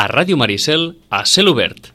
a Ràdio Maricel, a Cel Obert.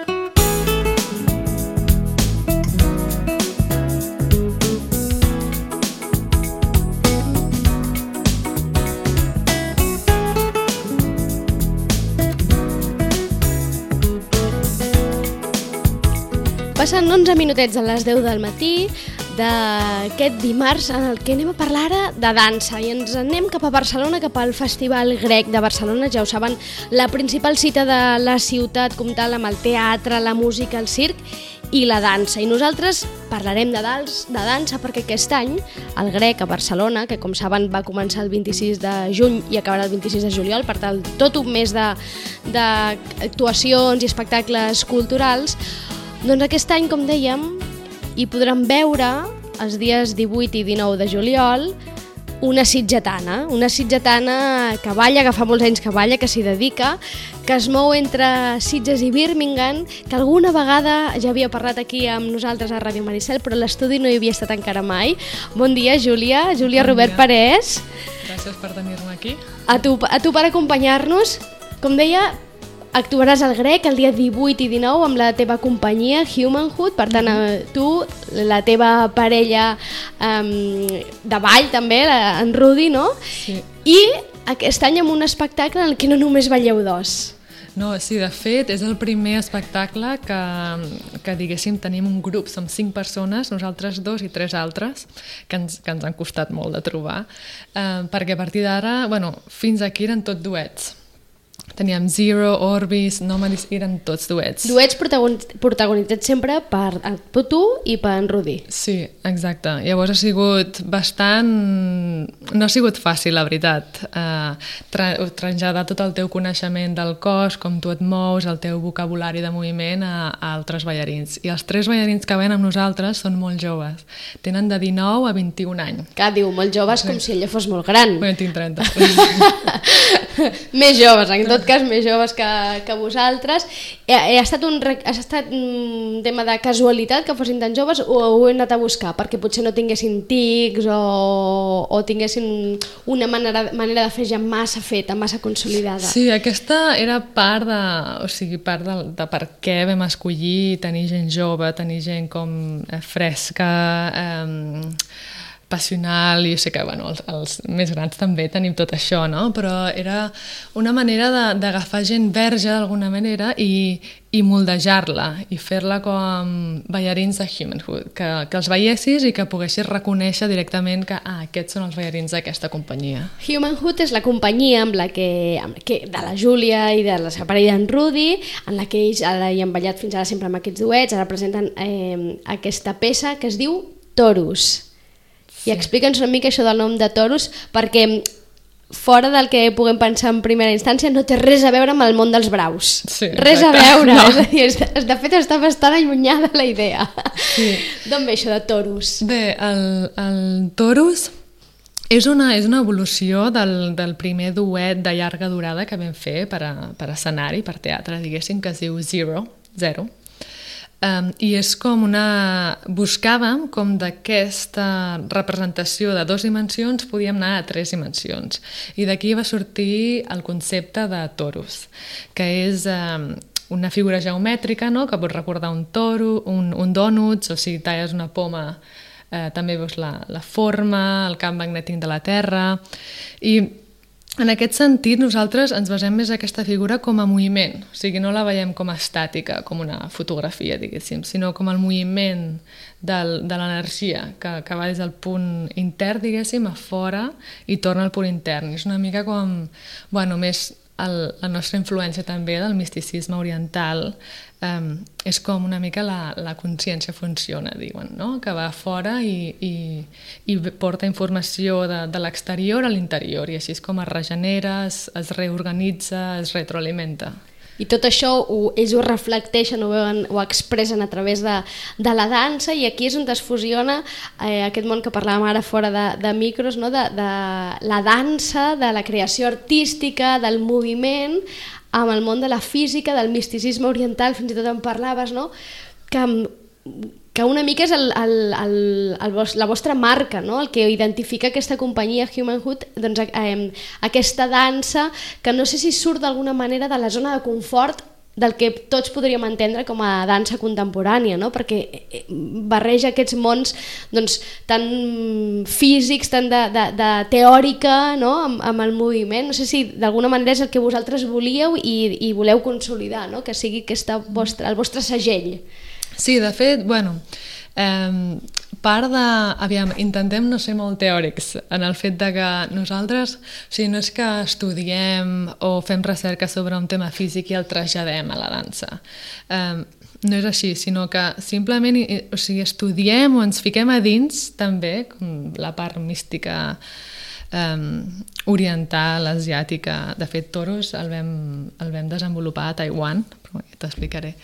Passen 11 minutets a les 10 del matí d'aquest dimarts en el que anem a parlar ara de dansa i ens anem cap a Barcelona, cap al Festival Grec de Barcelona. Ja ho saben, la principal cita de la ciutat comtal amb el teatre, la música, el circ i la dansa. I nosaltres parlarem de dansa perquè aquest any el Grec a Barcelona, que com saben va començar el 26 de juny i acabarà el 26 de juliol, per tant tot un mes d'actuacions i espectacles culturals. Doncs aquest any, com dèiem, hi podran veure els dies 18 i 19 de juliol una sitgetana que balla, que fa molts anys que balla, que s'hi dedica, que es mou entre Sitges i Birmingham, que alguna vegada ja havia parlat aquí amb nosaltres a Ràdio Maricel, però l'estudi no hi havia estat encara mai. Bon dia, Júlia. Júlia bon Robert dia. Parés. Gràcies per tenir-me aquí. A tu per acompanyar-nos. Com deia, actuaràs al Grec el dia 18 i 19 amb la teva companyia Humanhood, per tant tu, la teva parella de ball també, en Rudi, no? Sí. I aquest any amb un espectacle en el que no només balleu dos. No, sí, de fet, és el primer espectacle que diguéssim, tenim un grup, som 5 persones, nosaltres 2 i 3 altres, que ens han costat molt de trobar, perquè a partir d'ara, fins aquí eren tot duets. Teníem Zero, Orbis, Nomadis, eren tots duets. Duets protagonitzats sempre per tu i per en Rudi. Sí, exacte. Llavors ha sigut bastant... No ha sigut fàcil, la veritat, traslladar tot el teu coneixement del cos, com tu et mous, el teu vocabulari de moviment a altres ballarins. I els 3 ballarins que ven amb nosaltres són molt joves. Tenen de 19 a 21 anys. Clar, diu, molt joves, com si ella fos molt gran. Bueno, tinc 30. Més joves, en tot cas més joves que vosaltres. Ha estat un tema de casualitat que fossin tan joves o ho heu anat a buscar perquè potser no tinguessin tics o tinguessin una manera de fer ja massa feta, massa consolidada? Sí, aquesta era part de per què vam escollir tenir gent jove, tenir gent com fresca, passional, i jo sé que els més grans també tenim tot això, no? Però era una manera d'agafar gent verge d'alguna manera i moldejar-la i fer-la com ballarins de Humanhood, que els veiessis i que poguessis reconèixer directament que aquests són els ballarins d'aquesta companyia. Humanhood és la companyia amb la que de la Júlia i de la seva parella en Rudi, en la que ells hi han ballat fins ara sempre amb aquests duets. Ara presenten aquesta peça que es diu Torus. I explica'ns una mica això del nom de Torus, perquè fora del que puguem pensar en primera instància no té res a veure amb el món dels braus. Sí, res a veure, no. És a dir, de fet està bastant allunyada la idea. Sí. D'on ve això de Torus? Bé, el Torus és una evolució del primer duet de llarga durada que vam fer per escenari, per teatre, diguéssim, que es diu Zero. I és com buscàvem com d'aquesta representació de 2 dimensions podíem anar a 3 dimensions. I d'aquí va sortir el concepte de torus, que és una figura geomètrica, no?, que pot recordar un toro, un dònuts, o si talles una poma també veus la forma, el camp magnètic de la Terra. I en aquest sentit, nosaltres ens basem més en aquesta figura com a moviment, o sigui, no la veiem com a estàtica, com una fotografia, diguéssim, sinó com el moviment de l'energia que va des del punt intern, diguéssim, a fora i torna al punt intern. És una mica com, més la nostra influència també del misticisme oriental, és com una mica la consciència funciona, diuen, no? Que va fora i porta informació de l'exterior a l'interior, i així és com es regenera, es reorganitza, es retroalimenta. I tot això ells ho reflecteixen, ho veuen, ho expressen a través de la dansa, i aquí és on es fusiona aquest món que parlàvem ara fora de micros, no? de la dansa, de la creació artística, del moviment, amb el món de la física, del misticisme oriental, fins i tot en parlaves, no? Que que una mica és la vostra marca, no? El que identifica aquesta companyia Humanhood, doncs, aquesta dansa que no sé si surt d'alguna manera de la zona de confort del que tots podríem entendre com a dansa contemporània, no? Perquè barreja aquests mons doncs, tan físics, tan de teòrica, no? amb el moviment. No sé si d'alguna manera és el que vosaltres volíeu i voleu consolidar, no? Que sigui el vostre segell. Sí, de fet, bueno, part de... Aviam, intentem no ser molt teòrics en el fet de que nosaltres, o sigui, no és que estudiem o fem recerca sobre un tema físic i el traslladem a la dansa. No és així, sinó que simplement o sigui, estudiem o ens fiquem a dins també, com la part mística oriental, asiàtica. De fet, Toros el vam desenvolupar a Taiwan, però t'explicaré.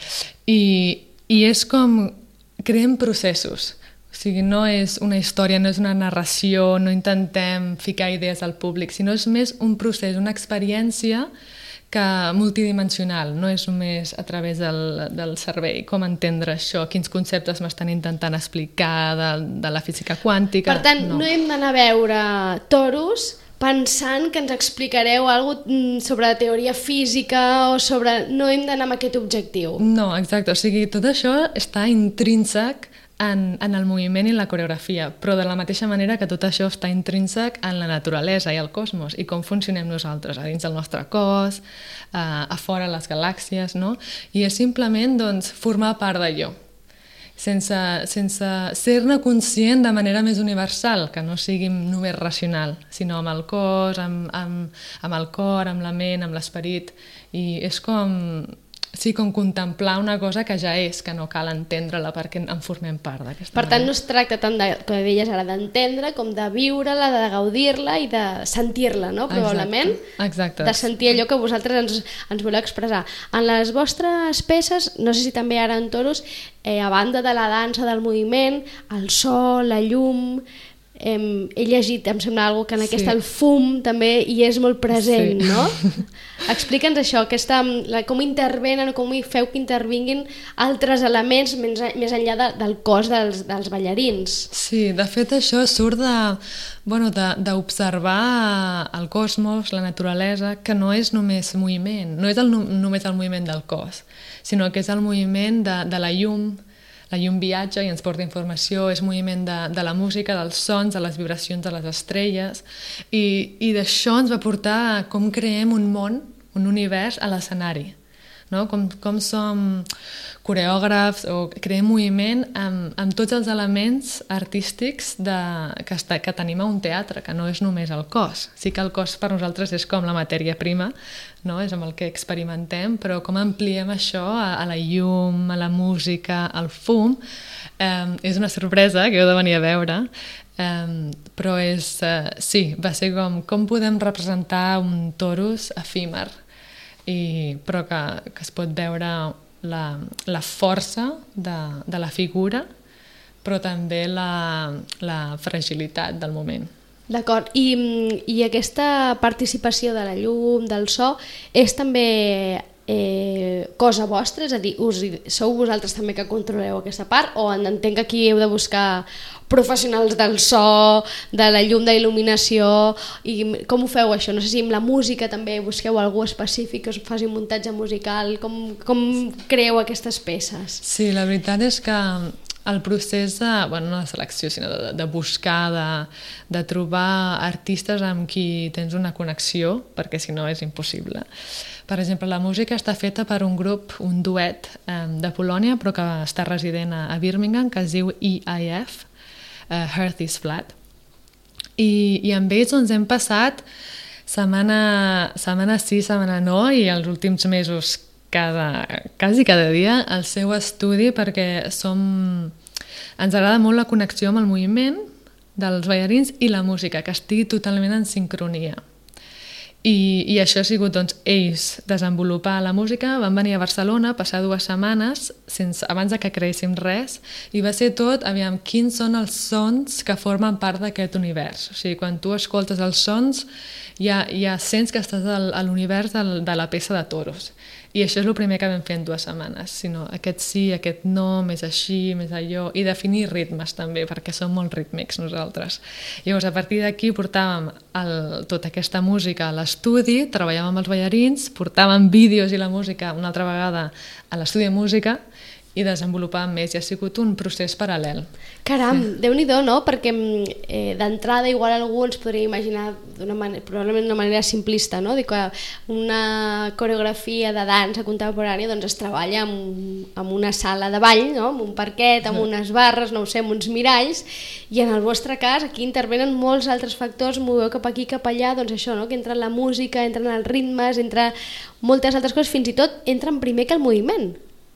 I és com... Creem processos. O sigui, no és una història, no és una narració, no intentem ficar idees al públic, sinó és més un procés, una experiència multidimensional, no és només a través del cervell, com entendre això, quins conceptes m'estan intentant explicar de la física quàntica. Per tant, no hem d'anar a veure Toros pensant que ens explicareu alguna cosa sobre teoria física o sobre... No hem d'anar amb aquest objectiu. No, exacte. O sigui, tot això està intrínsec en el moviment i la coreografia, però de la mateixa manera que tot això està intrínsec en la naturalesa i el cosmos i com funcionem nosaltres, a dins del nostre cos, a fora les galàxies, no? I és simplement doncs, formar part d'allò, sense ser-ne conscient de manera més universal, que no sigui només racional, sinó amb el cos, amb el cor, amb la ment, amb l'esperit, i és com contemplar una cosa que ja és, que no cal entendre-la perquè en formem part d'aquesta manera. Per tant, no es tracta tant, com deies ara, d'entendre com de viure-la, de gaudir-la i de sentir-la, no? Probablement. Exacte. De sentir allò que vosaltres ens voleu expressar. En les vostres peces, no sé si també ara en Toros, a banda de la dansa, del moviment, el so, la llum... he llegit, em sembla alguna que en aquesta el fum també hi és molt present, no? Explica'ns això, com intervenen o com hi feu que intervinguin altres elements més enllà del cos dels ballarins. Sí, de fet això surt d'observar el cosmos, la naturalesa, que no és només moviment, no és només el moviment del cos, sinó que és el moviment de la llum. La llum viatja i ens porta informació, és moviment de la música, dels sons, de les vibracions de les estrelles, i d'això ens va portar a com creem un món, un univers a l'escenari, no? Com som coreògrafs o creem moviment amb tots els elements artístics que tenim a un teatre, que no és només el cos. Sí que el cos per nosaltres és com la matèria prima, no? És amb el que experimentem, però com ampliem això a la llum, a la música, al fum, és una sorpresa que heu de venir a veure, però va ser com podem representar un Toros efímer, però que es pot veure la força de la figura, però també la fragilitat del moment. D'acord, i aquesta participació de la llum, del so, és també cosa vostra? És a dir, sou vosaltres també que controleu aquesta part, o entenc que aquí heu de buscar professionals del so, de la llum, de il·luminació, i com ho feu això? No sé si amb la música també busqueu algú específic que us faci un muntatge musical, com creeu aquestes peces? Sí, la veritat és que el procés no de selecció, sinó de buscar, de trobar artistes amb qui tens una connexió, perquè si no és impossible. Per exemple, la música està feta per un grup, un duet de Polònia, però que està resident a Birmingham, que es diu EIF, Earth is Flat. I amb ells doncs, hem passat setmana sí, setmana no, i els últims mesos quasi cada dia al seu estudi, perquè ens agrada molt la connexió amb el moviment dels ballarins i la música, que estigui totalment en sincronia. I això ha sigut ells desenvolupar la música, van venir a Barcelona, passar 2 setmanes abans que creéssim res, i va ser tot, quins són els sons que formen part d'aquest univers. O sigui, quan tu escoltes els sons ja sents que estàs a l'univers de la peça de Toros. I això és el primer que vam fer en 2 setmanes, sinó aquest sí, aquest no, més així, més allò, i definir ritmes també, perquè som molt rítmics nosaltres. Llavors, a partir d'aquí portàvem tota aquesta música a l'estudi, treballàvem amb els ballarins, portàvem vídeos i la música una altra vegada a l'estudi de música, i desenvolupàvem més, i ha sigut un procés paral·lel. Caram, Déu-n'hi-do, no? Perquè d'entrada igual algú ens podria imaginar probablement d'una manera simplista, no? Dic que una coreografia de dansa contemporània doncs es treballa en una sala de ball, no? Amb un parquet, amb unes barres, no ho sé, amb uns miralls, i en el vostre cas aquí intervenen molts altres factors, moveu cap aquí, cap allà, doncs això, no? Que entra la música, entren els ritmes, entra moltes altres coses, fins i tot entren primer que el moviment.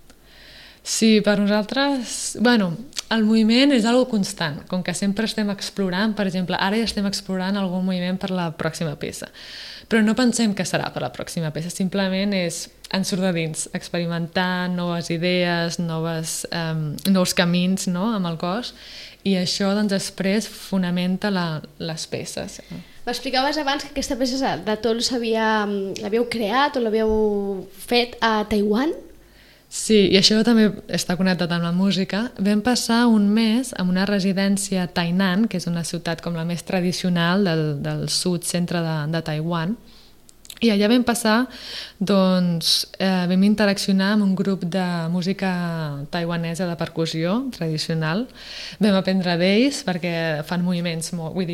Sí, per nosaltres, el moviment és algo constant, com que sempre estem explorant, per exemple, ara ja estem explorant algun moviment per la pròxima peça, però no pensem que serà per la pròxima peça, simplement és ens surt de dins, experimentar noves idees, nous camins, no?, amb el cos, i això doncs després fonamenta les peces. M'explicaves abans que aquesta peça de Toros l'havíeu creat o l'havíeu fet a Taiwan? Sí, i això també està connectat amb la música. Vam passar un mes en una residència a Tainan, que és una ciutat com la més tradicional del sud-centre de Taiwan, i allà vam passar, doncs, vam interaccionar amb un grup de música taiwanesa de percussió tradicional. Vam aprendre d'ells perquè fan moviments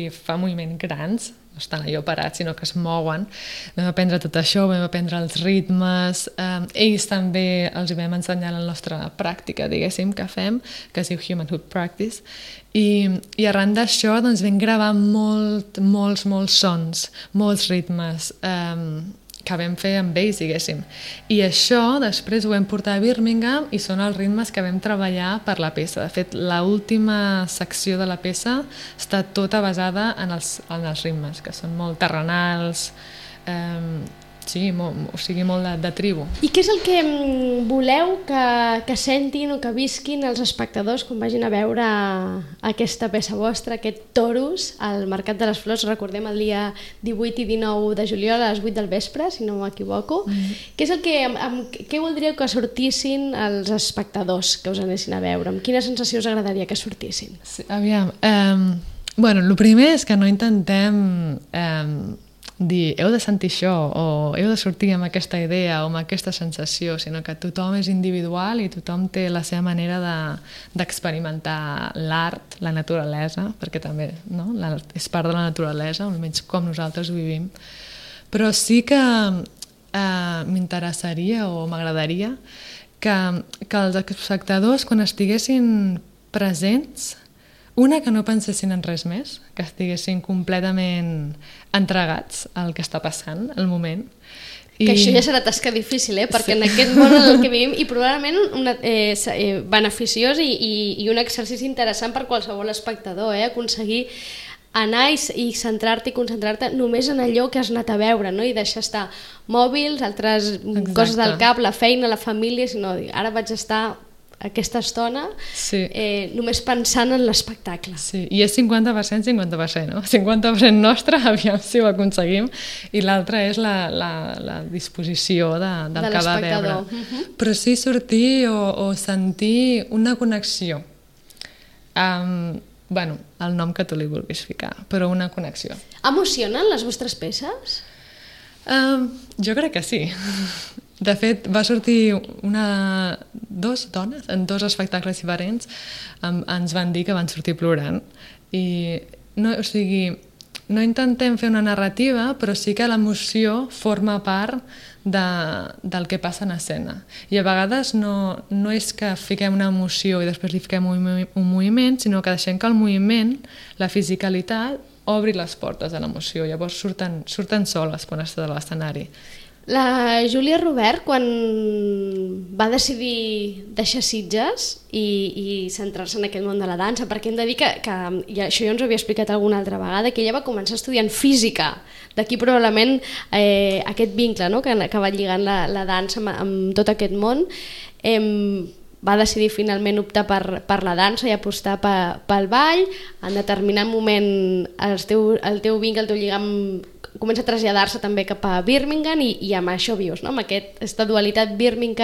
grans, no estan allò parats, sinó que es mouen. Vam aprendre tot això, vam aprendre els ritmes, ells també els vam ensenyar la nostra pràctica, diguéssim, que fem, que es diu Human Hoop Practice, i arran d'això doncs, vam gravar molts sons, molts ritmes, que vam fer amb ells, diguéssim. I això després ho vam portar a Birmingham i són els ritmes que vam treballar per la peça. De fet, l'última secció de la peça està tota basada en els ritmes, que són molt terrenals, molt de tribu. I què és el que voleu que sentin o que visquin els espectadors quan vagin a veure aquesta peça vostra, aquest Toros, al Mercat de les Flors, recordem el dia 18 i 19 de juliol a les 8 del vespre, si no m'equivoco. Què és el què voldríeu que sortissin els espectadors que us anessin a veure? Amb quina sensació us agradaria que sortissin? Sí, aviam, el primer és que no intentem dir heu de sentir això o heu de sortir amb aquesta idea o amb aquesta sensació, sinó que tothom és individual i tothom té la seva manera d'experimentar l'art, la naturalesa, perquè també l'art és part de la naturalesa, almenys com nosaltres ho vivim. Però sí que m'interessaria o m'agradaria que els espectadors, quan estiguessin presents, que no pensessin en res més, que estiguessin completament entregats al que està passant, al moment. Que això ja serà tasca difícil, perquè en aquest món en el que vivim, i probablement beneficiós i un exercici interessant per qualsevol espectador, aconseguir anar i centrar-te i concentrar-te només en allò que has anat a veure, no? I deixar estar mòbils, altres coses del cap, la feina, la família, sinó ara vaig estar aquesta estona només pensant en l'espectacle. Sí, i és 50%, no? 50% nostre, aviam si ho aconseguim, i l'altre és la disposició del que va veure. Però sí sortir o sentir una connexió. El nom que tu li vulguis ficar, però una connexió. Emocionen les vostres peces? Jo crec que sí. De fet, va sortir dos dones en 2 espectacles diferents, ens van dir que van sortir plorant. No intentem fer una narrativa, però sí que l'emoció forma part del que passa en escena. I a vegades no és que fiquem una emoció i després li fiquem un moviment, sinó que deixem que el moviment, la fisicalitat, obri les portes de l'emoció. Llavors surten soles quan estàs a l'escenari. La Júlia Robert, quan va decidir deixar Sitges i centrar-se en aquest món de la dansa, perquè hem de dir que i això ja ens ho havia explicat alguna altra vegada, que ella va començar estudiant física, d'aquí probablement aquest vincle, no? que va lligant la dansa amb tot aquest món. va decidir finalment optar per la dansa i apostar pel ball. En determinat moment el teu vincle, el teu lligam comença a traslladar-se també cap a Birmingham i amb això vius, no? Amb aquesta dualitat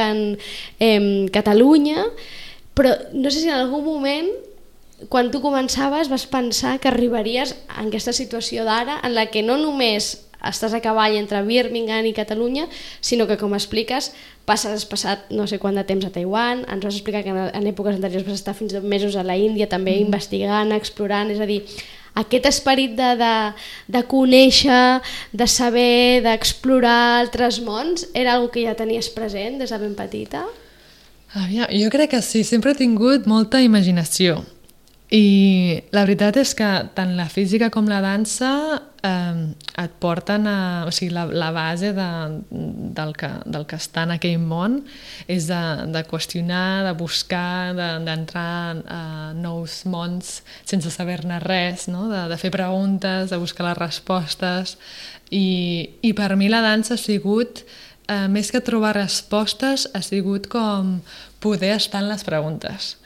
Birmingham-Catalunya, però no sé si en algun moment quan tu començaves vas pensar que arribaries a aquesta situació d'ara en la que no només estàs a cavall entre Birmingham i Catalunya, sinó que, com expliques, has passat no sé quant de temps a Taiwan, ens vas explicar que en èpoques anteriors vas estar fins a mesos a la Índia també investigant, explorant, és a dir, aquest esperit de conèixer, de saber, d'explorar altres mons, era una cosa que ja tenies present des de ben petita? Jo crec que sí, sempre he tingut molta imaginació. I la veritat és que tant la física com la dansa et porten a... O sigui, la base del que està en aquell món és de qüestionar, de buscar, d'entrar a nous mons sense saber-ne res, no? De fer preguntes, de buscar les respostes. I per mi la dansa ha sigut, més que trobar respostes, ha sigut com poder estar en les preguntes.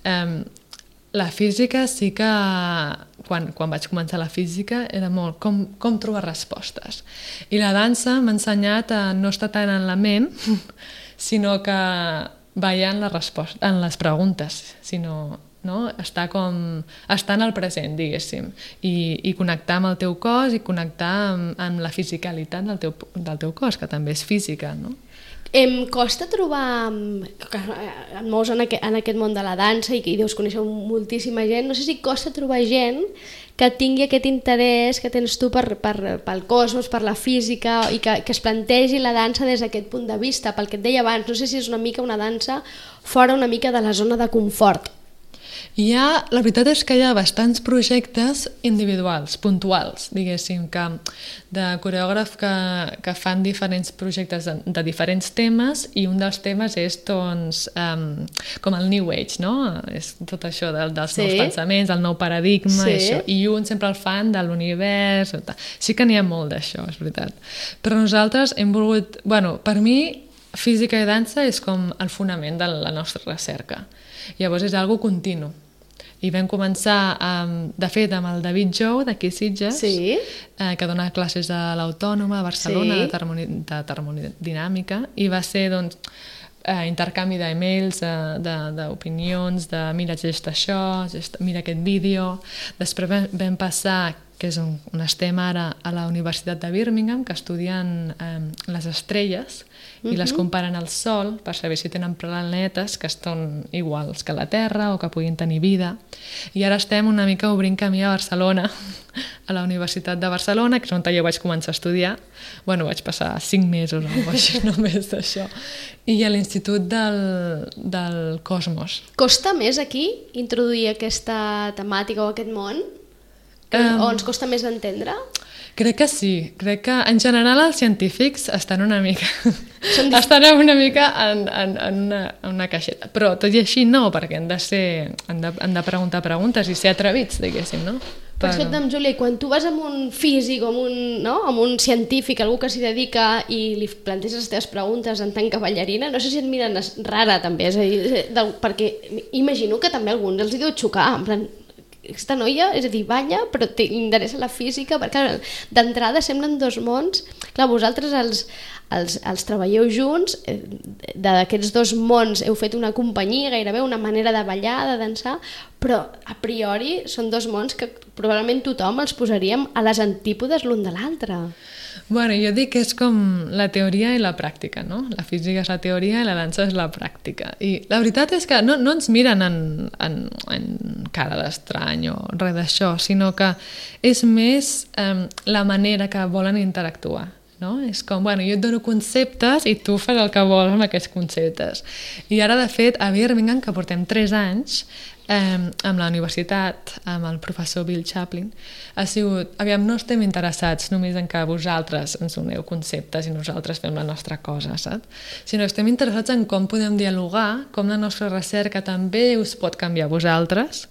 La física sí que, quan vaig començar la física, era molt com trobar respostes. I la dansa m'ha ensenyat a no estar tant en la ment, sinó que veient en les preguntes, sinó estar en el present, diguéssim, i connectar amb el teu cos i connectar amb la fisicalitat del teu cos, que també és física, no? Costa trobar, que et mous en aquest món de la dansa i deus conèixer moltíssima gent, no sé si costa trobar gent que tingui aquest interès que tens tu pel cosmos, per la física, i que es plantegi la dansa des d'aquest punt de vista, pel que et deia abans, no sé si és una mica una dansa fora una mica de la zona de confort. La veritat és que hi ha bastants projectes individuals, puntuals, diguéssim, de coreògraf que fan diferents projectes de diferents temes, i un dels temes és, doncs, com el New Age, no? És tot això dels nous pensaments, el nou paradigma, i un sempre el fan de l'univers. Sí que n'hi ha molt d'això, és veritat. Però nosaltres hem volgut... Per mi, física i dansa és com el fonament de la nostra recerca. Llavors és algo continu. I vam començar, de fet, amb el David Jou, d'aquí Sitges, que dona classes a l'Autònoma de Barcelona, de termodinàmica, i va ser, doncs, intercanvi d'emails, d'opinions, de mira, gesta això, mira aquest vídeo. Després vam passar, que és on estem ara, a la Universitat de Birmingham, que estudien les estrelles i les comparen al Sol per saber si tenen planetes que estan iguals que la Terra o que puguin tenir vida. I ara estem una mica obrint camí a Barcelona, a la Universitat de Barcelona, que és on jo vaig començar a estudiar. Vaig passar 5 mesos o així, només d'això. I a l'Institut del Cosmos. Costa més aquí introduir aquesta temàtica o aquest món? O ens costa més d'entendre? Crec que sí. Crec que en general els científics estan una mica en una caixeta. Però tot i així no, perquè han de preguntar preguntes i ser atrevits, diguéssim, no? Però escolta'm, Júlia, i quan tu vas amb un físic o amb un científic, algú que s'hi dedica, i li planteges les teves preguntes en tant que ballarina, no sé si et miren rara també, és a dir, perquè imagino que també a alguns els hi deu xocar, en plan, aquesta noia, és a dir, balla, però t'interessa la física, perquè d'entrada semblen dos mons. Clar, vosaltres els treballeu junts, d'aquests dos mons heu fet una companyia, gairebé una manera de ballar, de dansar, però a priori són dos mons que probablement tothom els posaríem a les antípodes l'un de l'altre. Jo dic que és com la teoria i la pràctica, no? La física és la teoria i la dansa és la pràctica. I la veritat és que no ens miren en cara d'estrany o res d'això, sinó que és més la manera que volen interactuar. No? És com, jo et dono conceptes i tu fas el que vols amb aquests conceptes. I ara, de fet, a Birmingham, que portem 3 anys, amb la universitat, amb el professor Bill Chaplin, ha sigut, no estem interessats només en que vosaltres ens doneu conceptes i nosaltres fem la nostra cosa, saps? Sinó que estem interessats en com podem dialogar, com la nostra recerca també us pot canviar a vosaltres,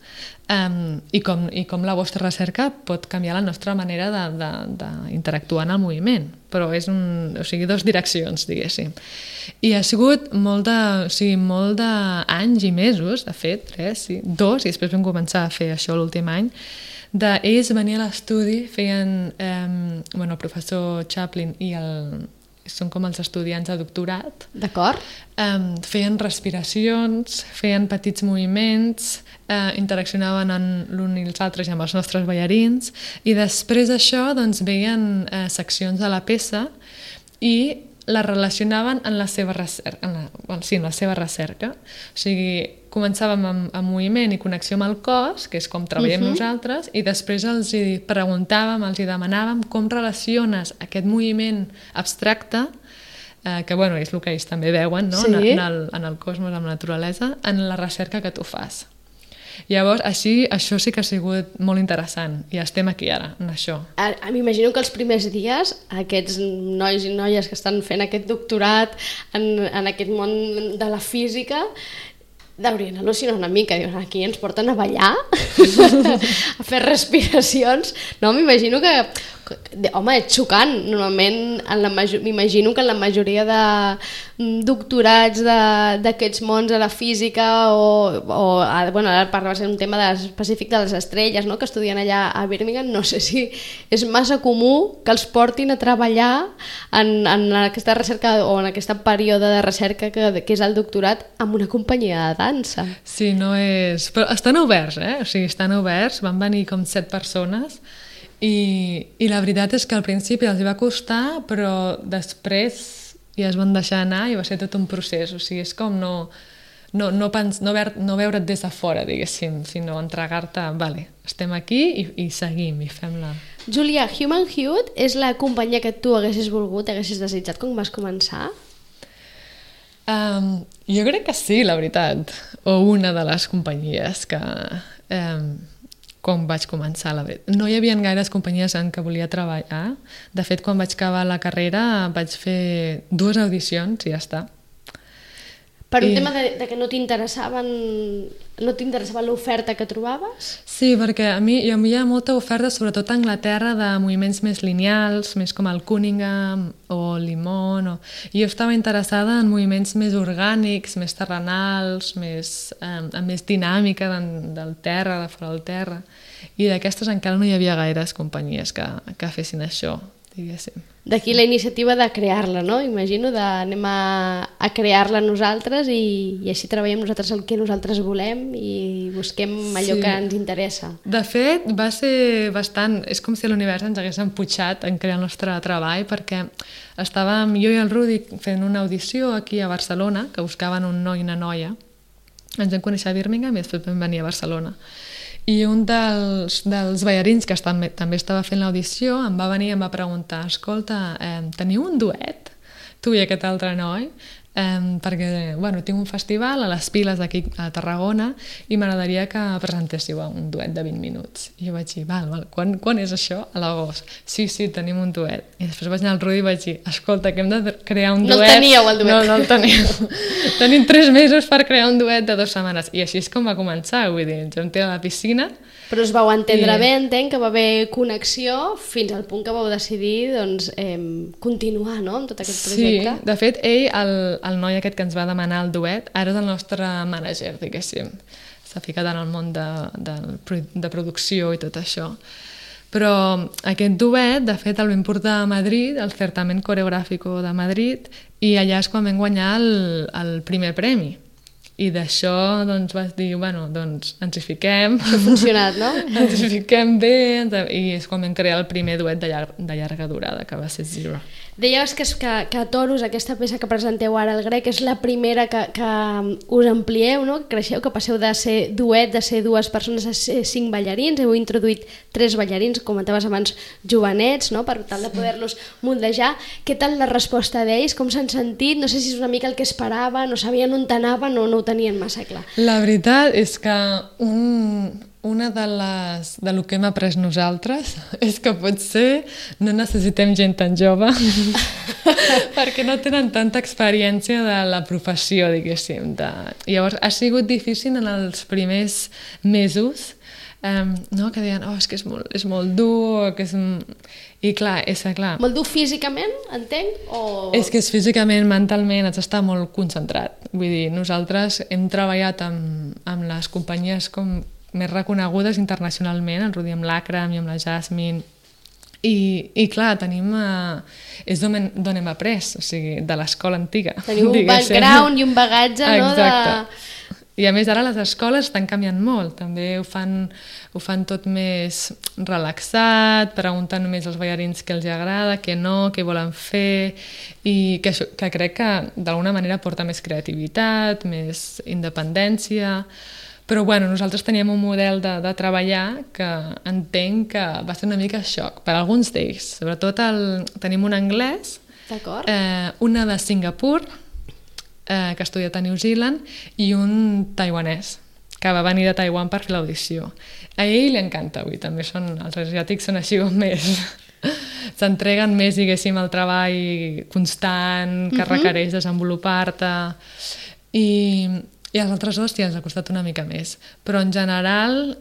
i com la vostra recerca pot canviar la nostra manera d'interactuar en el moviment. Però és dos direccions, diguéssim. I ha sigut molt d'anys i mesos, de fet, 2, i després vam començar a fer això l'últim any, d'ells venir a l'estudi, feien, el professor Chaplin i són com els estudiants de doctorat. D'acord. Feien respiracions, feien petits moviments, interaccionaven l'un i els altres i amb els nostres ballarins, i després d'això doncs, veien seccions de la peça i la relacionaven en la seva recerca. En la seva recerca. O sigui, començàvem amb moviment i connexió amb el cos, que és com treballem nosaltres, i després els preguntàvem, els demanàvem com relaciones aquest moviment abstracte, que és el que ells també veuen, no? Sí. En el cosmos, en la naturalesa, en la recerca que tu fas. Llavors, això sí que ha sigut molt interessant, i estem aquí ara, en això. M'imagino que els primers dies aquests nois i noies que estan fent aquest doctorat en aquest món de la física deurien al·lucinar una mica, diuen, aquí ens porten a ballar, a fer respiracions, no? M'imagino que, home, és xocant, normalment m'imagino que en la majoria de doctorats d'aquests mons de la física ara parlaves d'un tema específic de les estrelles, no? Que estudien allà a Birmingham, no sé si és massa comú que els portin a treballar en aquesta recerca o en aquest període de recerca que és el doctorat amb una companyia de dansa. Sí, no és... Però estan oberts, O sigui, estan oberts, van venir com 7 persones i la veritat és que al principi els va costar, però després ja es van deixar anar i va ser tot un procés. O sigui, és com no veure't des de fora, diguéssim, sinó entregar-te, vale, estem aquí i seguim i fem-la. Júlia, Human Hued és la companyia que tu haguessis volgut, haguessis desitjat quan vas començar? Jo crec que sí, la veritat. O una de les companyies que... quan vaig començar, la veritat. No hi havia gaires companyies en què volia treballar. De fet, quan vaig acabar la carrera vaig fer 2 audicions i ja està. Per un tema de que no t'interessava l'oferta que trobaves? Sí, perquè a mi hi havia molta oferta, sobretot a Anglaterra, de moviments més lineals, més com el Cunningham o Limón. I jo estava interessada en moviments més orgànics, més terrenals, amb més dinàmica del terra, de fora del terra. I d'aquestes encara no hi havia gaires companyies que fessin això, diguéssim. D'aquí la iniciativa de crear-la, no? Imagino, d'anem a crear-la nosaltres i així treballem nosaltres el que nosaltres volem i busquem allò que ens interessa. De fet, va ser bastant... És com si l'univers ens hagués emputxat en crear el nostre treball, perquè estàvem jo i el Rudi fent una audició aquí a Barcelona, que buscaven un noi i una noia. Ens vam conèixer a Birmingham i després vam venir a Barcelona. I un dels ballarins que també estava fent l'audició em va venir i em va preguntar, escolta, teniu un duet, tu i aquest altre noi? Perquè tinc un festival a les Piles d'aquí a Tarragona i m'agradaria que presentéssiu un duet de 20 minuts. I jo vaig dir, val, quan és això? A l'agost. Sí, tenim un duet. I després vaig anar al Rudi i vaig dir, escolta, que hem de crear un duet. No el teníeu, el duet. No el teníeu. Tenim 3 mesos per crear un duet de 2 setmanes. I així és com va començar, vull dir, ens vam tirar a la piscina. Però us vau entendre bé, entenc que va haver connexió fins al punt que vau decidir continuar, no?, amb tot aquest projecte. Sí, de fet, ell, el noi aquest que ens va demanar el duet, ara és el nostre mànager, diguéssim. S'ha ficat en el món de producció i tot això. Però aquest duet, de fet, el vam portar a Madrid, al Certamen Coreográfico de Madrid, i allà és quan vam guanyar el primer premi. I d'això vas dir, ens hi fiquem. Això ha funcionat, no? Ens hi fiquem bé, i és quan vam crear el primer duet de llarga durada, que va ser Zero. Deies que Toros, aquesta peça que presenteu ara al Grec, és la primera que us amplieu, no? Que creixeu, que passeu de ser duet, de ser 2 persones a ser 5 ballarins, heu introduït 3 ballarins, comentaves abans, jovenets, no? Per tal de poder-los moldejar. Què tal la resposta d'ells? Com s'han sentit? No sé si és una mica el que esperaven, no sabien on anaven o no ho tenien massa clar. La veritat és que una de lo que hem après nosaltres és que potser no necessitem gent tan jove perquè no tenen tanta experiència de la professió, diguéssim. Llavors ha sigut difícil en els primers mesos no, que deien, és que és molt dur, que és... I clar, clar... Molt dur físicament, entenc? O... És que és físicament, mentalment, has d'estar molt concentrat. Vull dir, nosaltres hem treballat amb les companyies com més reconegudes internacionalment, el Rudi amb l'Akram i amb la Jasmine, i clar, tenim... és d'on hem après, o sigui, de l'escola antiga. Teniu un background i un bagatge, no? Exacte. I a més ara les escoles estan canviant molt, també ho fan tot més relaxat, preguntant només als ballarins què els agrada, què no, què volen fer, i que crec que d'alguna manera porta més creativitat, més independència, però bueno, nosaltres teníem un model de treballar que entenc que va ser una mica xoc per alguns d'ells, sobretot tenim un anglès, una de Singapur, que ha estudiat a New Zealand, i un taiwanès, que va venir de Taiwan per fer l'audició. A ell li encanta, avui també els asiàtics són així com més... s'entreguen més, diguéssim, al treball constant, que requereix desenvolupar-te, i els altres dos ja ens ha costat una mica més. Però en general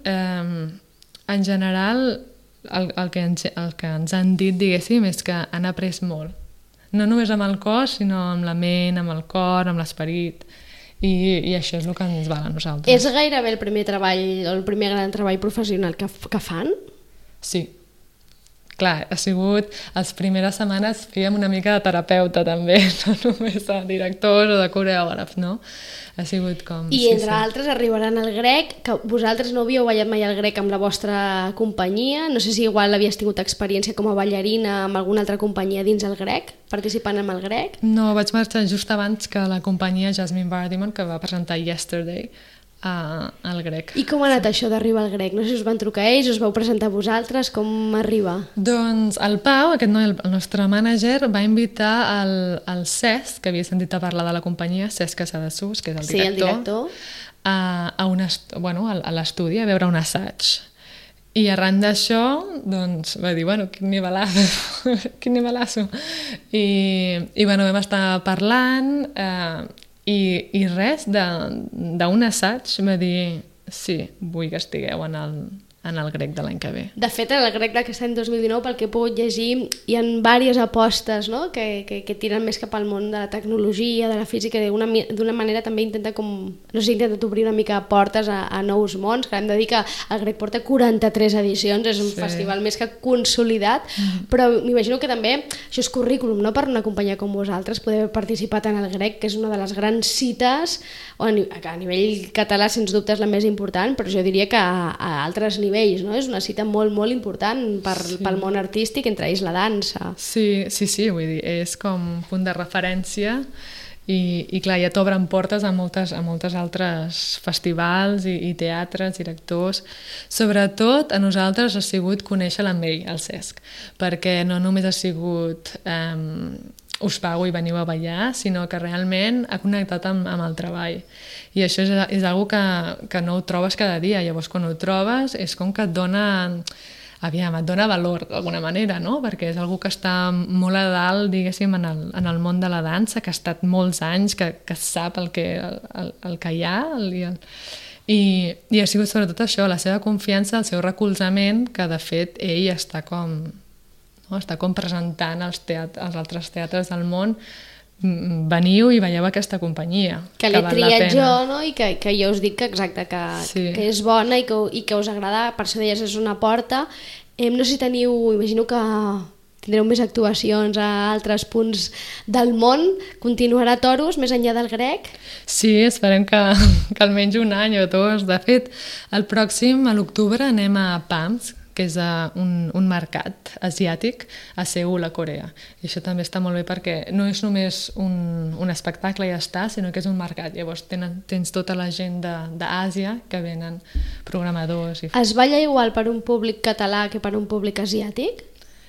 el que ens han dit, diguéssim, és que han après molt. No només amb el cos, sinó amb la ment, amb el cor, amb l'esperit, i això és el que ens val a nosaltres. És gairebé el primer treball, el primer gran treball professional que fan? Sí. Clar, ha sigut... Les primeres setmanes fèiem una mica de terapeuta, també, no només de directors o de coreògrafs, no? Ha sigut com... I entre altres arribaran al grec, que vosaltres no havíeu ballat mai al grec amb la vostra companyia, no sé si igual havies tingut experiència com a ballarina amb alguna altra companyia dins el grec, participant en el grec? No, vaig marxar just abans que la companyia Jasmine Vardimon, que va presentar Yesterday, al grec. I com ha anat això d'arribar al grec? No sé si us van trucar ells, us vau presentar vosaltres, com arriba? Doncs el Pau, aquest noi, el nostre mànager, va invitar el Cesc, que havia sentit a parlar de la companyia, Cesc Casadesús, que és el director, sí, el director. A l'estudi, a veure un assaig. I arran d'això, doncs, va dir, quin nivelazo. I vam estar parlant... I res, d'un assaig va dir sí, vull que estigueu en el grec de l'any que ve. De fet, en el grec d'aquest any 2019, pel que he pogut llegir, hi ha diverses apostes, no? que tiren més cap al món de la tecnologia, de la física, d'una manera també intenta obrir una mica portes a nous mons, que hem de dir que el grec porta 43 edicions, és un festival més que consolidat, però m'imagino que també això és currículum, no? Per una companyia com vosaltres, poder haver participat en el grec, que és una de les grans cites, a nivell català, sens dubte, és la més important, però jo diria que a altres nivells, no? És una cita molt, molt important pel món artístic, entre ells la dansa. Sí, vull dir, és com un punt de referència i clar, ja t'obren portes a moltes altres festivals i teatres, directors. Sobretot a nosaltres ha sigut conèixer amb ell, el Cesc, perquè no només ha sigut us pago i veniu a ballar, sinó que realment ha connectat amb el treball. I això és una cosa que no ho trobes cada dia. Llavors, quan ho trobes, és com que et dona valor d'alguna manera, no? Perquè és algú que està molt a dalt, diguéssim, en el món de la dansa, que ha estat molts anys, que sap el que hi ha, i ha sigut sobretot això, la seva confiança, el seu recolzament, que de fet ell està com presentant als altres teatres del món, veniu i veieu aquesta companyia. Que l'he triat jo, no? I que jo us dic que exacte, que és bona i que us agrada, per això deies, és una porta. No sé si imagino que tindreu més actuacions a altres punts del món. Continuarà Toros més enllà del grec? Sí, esperem que almenys un any o dos. De fet, el pròxim, a l'octubre, anem a PAMS, que és un mercat asiàtic a Seül, a Corea. I això també està molt bé perquè no és només un espectacle i ja està, sinó que és un mercat. Llavors tens tota la gent d'Àsia que venen programadors. Es balla igual per un públic català que per un públic asiàtic?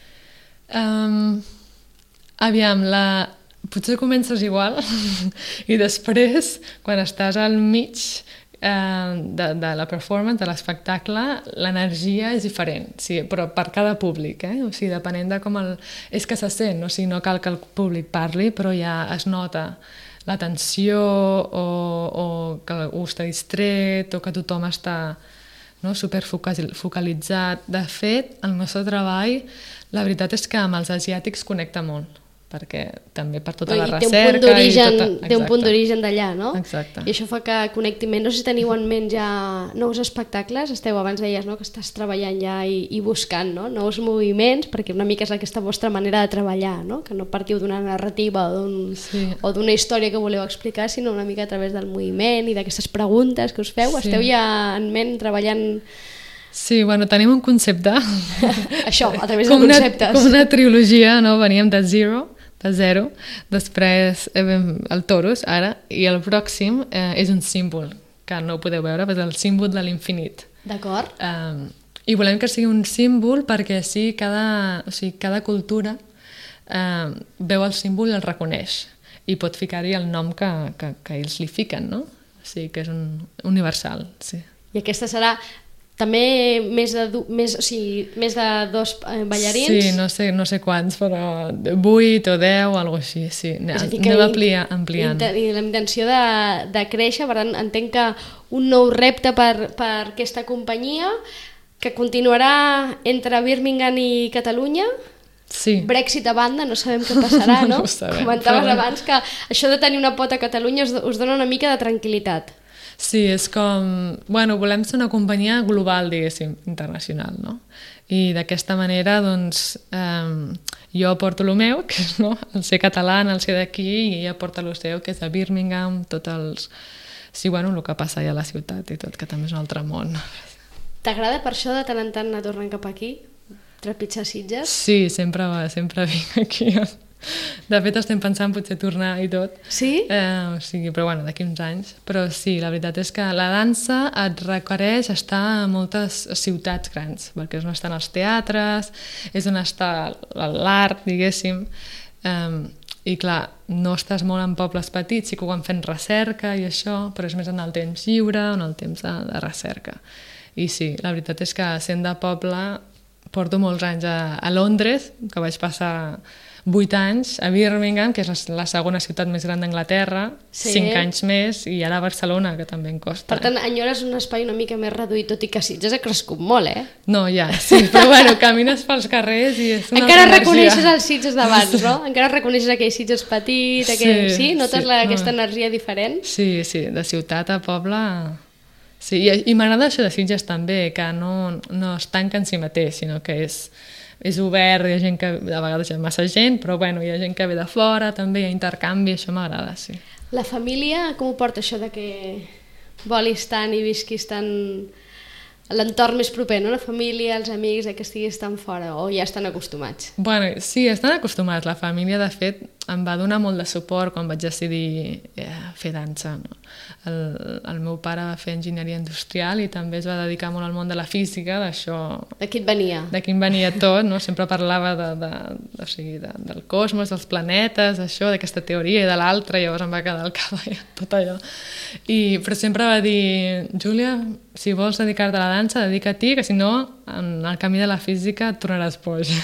Aviam, potser comences igual i després, quan estàs al mig de la performance, de l'espectacle, l'energia és diferent, sí, però per cada públic, o sigui, depenent de com és que se sent, o sigui, no cal que el públic parli, però ja es nota la tensió o que algú està distret o que tothom està no? Superfocalitzat. De fet, el nostre treball, la veritat és que amb els asiàtics connecta molt, perquè també per tota la recerca... Té un punt d'origen d'allà, no? Exacte. I això fa que connecti més. No sé si teniu en ment ja nous espectacles, abans deies, no?, que estàs treballant ja i buscant, no?, nous moviments, perquè una mica és aquesta vostra manera de treballar, no?, que no partiu d'una narrativa o d'una història que voleu explicar, sinó una mica a través del moviment i d'aquestes preguntes que us feu. Esteu ja en ment treballant... Sí, bueno, tenim un concepte. Això, a través de conceptes. Com una trilogia, no? Veníem de zero, després el Taurus, ara, i el pròxim és un símbol, que no ho podeu veure, però és el símbol de l'infinit. D'acord. I volem que sigui un símbol perquè així cada cultura veu el símbol i el reconeix, i pot ficar-hi el nom que ells li fiquen, no? O sigui, que és un universal, sí. I aquesta serà... També més de 2 ballarins? Sí, no sé quants, però 8 o 10 o alguna cosa així, sí. Anem ampliant. I la intenció de créixer, per tant, entenc que un nou repte per aquesta companyia, que continuarà entre Birmingham i Catalunya. Sí. Brexit a banda, no sabem què passarà, no? No ho sabem. Comentaves abans que això de tenir una pota a Catalunya us dona una mica de tranquil·litat. Sí, és com... Bueno, volem ser una companyia global, diguéssim, internacional, no? I d'aquesta manera, doncs, jo aporto el meu, que és el ser català, el ser d'aquí, i ella aporta el seu, que és de Birmingham, tots els... Sí, bueno, el que passa allà a la ciutat i tot, que també és un altre món. T'agrada per això de tant en tant anar tornant cap aquí? Trepitjar Sitges? Sí, sempre vinc aquí. De fet, estem pensant potser tornar i tot. Sí? Però bueno, d'aquí uns anys. Però sí, la veritat és que la dansa et requereix estar a moltes ciutats grans, perquè és on estan els teatres, és on està l'art, diguéssim. I clar, no estàs molt en pobles petits, sí que ho van fent recerca i això, però és més en el temps lliure, en el temps de recerca. I sí, la veritat és que sent de poble porto molts anys a Londres, que vaig passar 8 anys, a Birmingham, que és la segona ciutat més gran d'Anglaterra, 5 anys més, i ara a Barcelona, que també em costa. Per tant, enyores un espai una mica més reduït, tot i que Sitges ha crescut molt, eh? No, ja, sí, però bueno, camines pels carrers i és una encara reconeixes els Sitges d'abans, no? Encara reconeixes aquell Sitges petit, sí? Notes aquesta energia diferent? Sí, de ciutat a poble... Sí, i m'agrada això de Sitges també, que no es tanca en si mateix, sinó que és obert, hi ha gent que a vegades hi ha massa gent, però bueno, hi ha gent que ve de fora, també hi ha intercanvi, això m'agrada, sí. La família, com ho porta això de que volis tant i visquis tant l'entorn més proper, no? La família, els amics, que estiguis tan fora, o ja estan acostumats? Bueno, sí, estan acostumats. La família, de fet, em va donar molt de suport quan vaig decidir fer dansa, no? El meu pare va fer enginyeria industrial i també es va dedicar molt al món de la física, d'això... D'aquí et venia? D'aquí em venia tot, no? Sempre parlava del cosmos, dels planetes, això, d'aquesta teoria i de l'altra, llavors em va quedar al cap tot allò. Però sempre va dir, Júlia, si vols dedicar-te a la dansa, dedica-t'hi, que si no, en el camí de la física et tornaràs boja.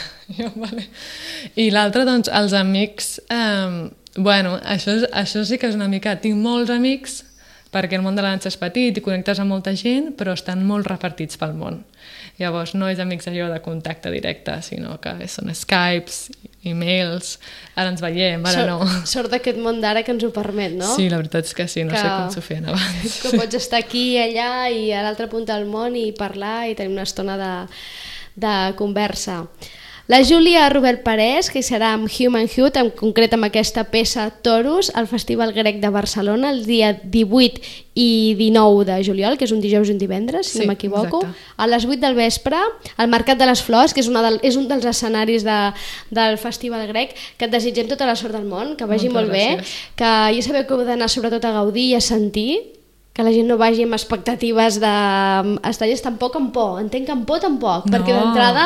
I l'altre, doncs, els amics... Bueno, això sí que és una mica... Tinc molts amics, perquè el món de la dansa és petit i connectes amb molta gent, però estan molt repartits pel món. Llavors, no és amics allò de contacte directe, sinó que són Skypes, e-mails, ara ens veiem, ara no. Sort d'aquest món d'ara que ens ho permet, no? Sí, la veritat és que sí, no sé com s'ho feien abans. Que pots estar aquí i allà i a l'altra punta del món i parlar i tenir una estona de conversa. La Júlia Robert Parés, que hi serà amb Human Hood, en concret amb aquesta peça Taurus, al Festival Grec de Barcelona, el dia 18 i 19 de juliol, que és un dijous i un divendres, si no m'equivoco, a les 8 del vespre, al Mercat de les Flors, que és un dels escenaris del Festival Grec, que et desitgem tota la sort del món, que vagi molt bé, que ja sabeu que heu d'anar sobretot a gaudir i a sentir, que la gent no vagi amb expectatives d'estalles tampoc amb por, entenc que amb por tampoc, perquè d'entrada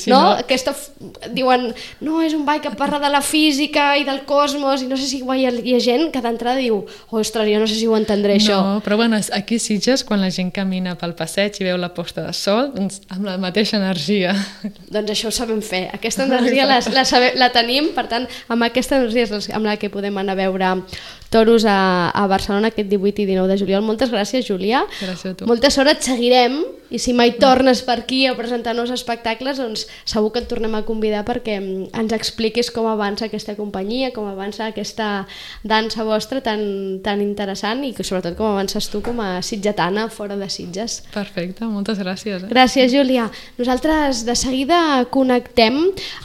diuen, no, és un ball que parla de la física i del cosmos i no sé si hi ha gent que d'entrada diu, ostres, jo no sé si ho entendré això. No, però bueno, aquí a Sitges, quan la gent camina pel passeig i veu la posta de sol, doncs amb la mateixa energia. Doncs això ho sabem fer, aquesta energia la tenim, per tant, amb aquesta energia és amb la que podem anar a veure Taurus a Barcelona aquest 18 i 19 de juliol. Moltes gràcies, Júlia. Gràcies a tu. Molta sort, et seguirem i si mai tornes per aquí a presentar nous espectacles, doncs segur que et tornem a convidar perquè ens expliquis com avança aquesta companyia, com avança aquesta dansa vostra tan interessant i sobretot com avances tu com a sitgetana fora de Sitges. Perfecte, moltes gràcies. Gràcies, Júlia. Nosaltres de seguida connectem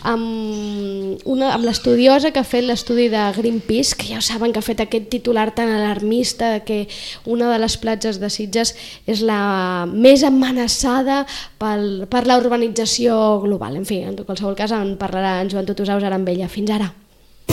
amb l'estudiosa que ha fet l'estudi de Greenpeace, que ja ho saben que ha fet aquest titular tan alarmista que una de les platges de Sitges és la més amenaçada per la urbanització global. En fi, en qualsevol cas en parlarà en Joan Tutusaus ara amb ella. Fins ara.